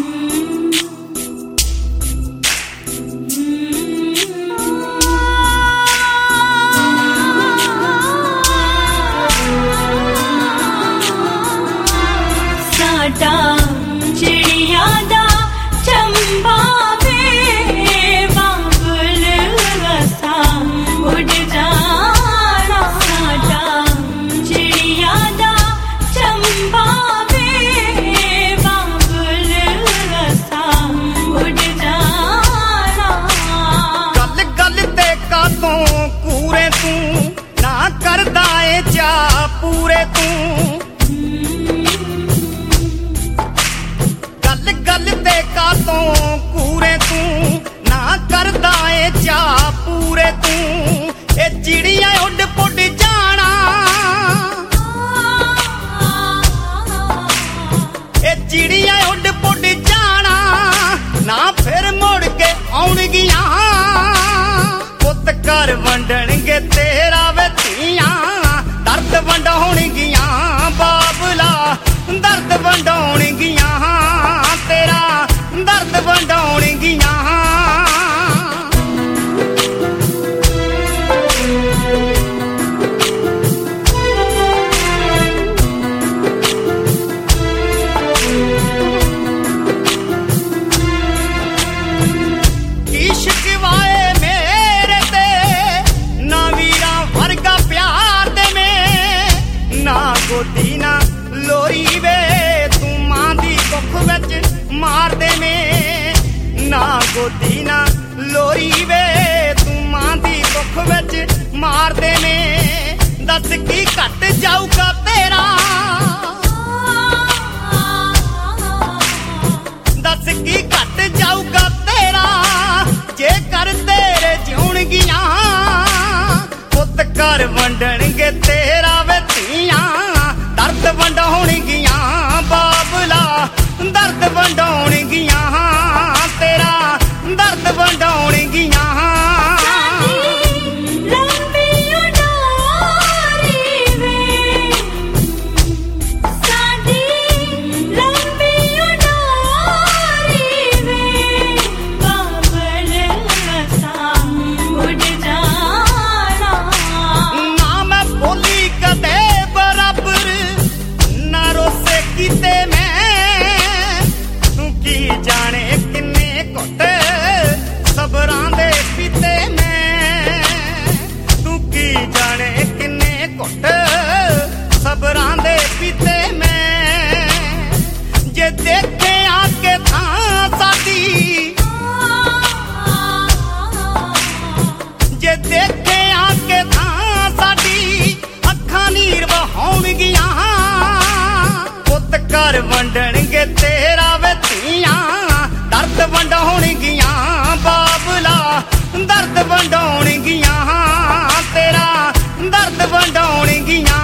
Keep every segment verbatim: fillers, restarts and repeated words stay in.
चिड़िया दा चंबा वे बाबुल असा उड़ जाना साडा चिड़िया दा चंबा वे बाबुल असा उड़ जाना गल गल ते कातों कूरे तू ना करदा ए चा पूरे तू गल ते कातों कूरे तू ना करदा ए चा पूरे तू ए चिड़िया उड पुड जाना ए चिड़िया उड पुड जाना ना फिर मुड़ के आउणगियां पुत घर वंडणगे तेरा वे धीआं दर्द वंडाउणगियां बाबला दर्द वंडाउणगियां तेरा दर्द वंडाउणगियां इश्क वाए मेरे ते ना वीरा वर्गा प्यार दे में ना गोदी ना लोरी वे तू मां दी कुख विच मार दे में ना गोदी ना लोरी वे तू मां दी कुख विच मार दे में दस की घट जाऊगा तेरा दस की घट जाऊगा तेरा जे कर तेरे जिउणगियां पुत घर वंडणगे तेरा वे धीआं दर्द वंडाउणगियां बाबला दर्द वंडाउणगियां तेरा दर्द वंडाउणगियां सबरां दे पीते मैं जे देखे आके थां साडी जे देखे आके थां साडी अखां नीर वहाउणगियां पुत घर वंडणगे तेरा वे धीआं दर्द वंडाउणगियां बाबला दर्द वंडाउणगियां तेरा दर्द वंडाउणगियां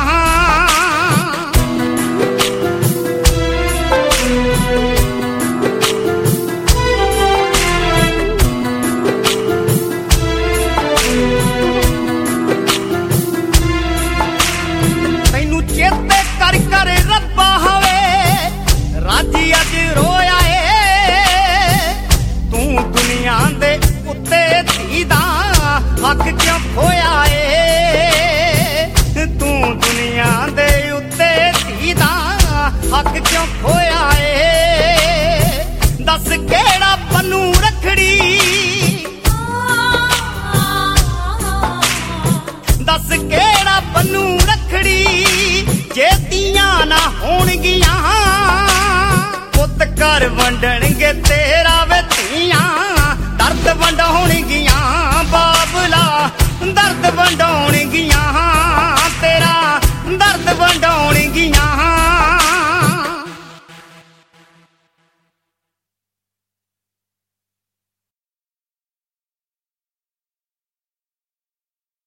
तैनू चेते कर कर रब्बा हवे राजी अज रोया ए तू दुनिया दे उत्ते धी दा हक क्यों खोया ए तू दुनिया दे उत्ते धी दा हक क्यों खोया ए दस केड़ा बनू रखड़ी दस केड़ा बनू रखड़ी जे तियां ना होणगियां पुत घर वंडणगे तेरा